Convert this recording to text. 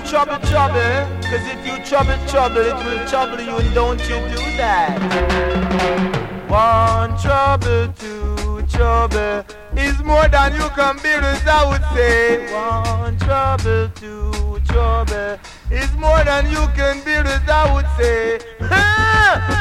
trouble, cause if you trouble, it will trouble you, and don't you do that. One trouble, two trouble is more than you can bear, as I would say. One trouble, two trouble is more than you can bear, as I would say.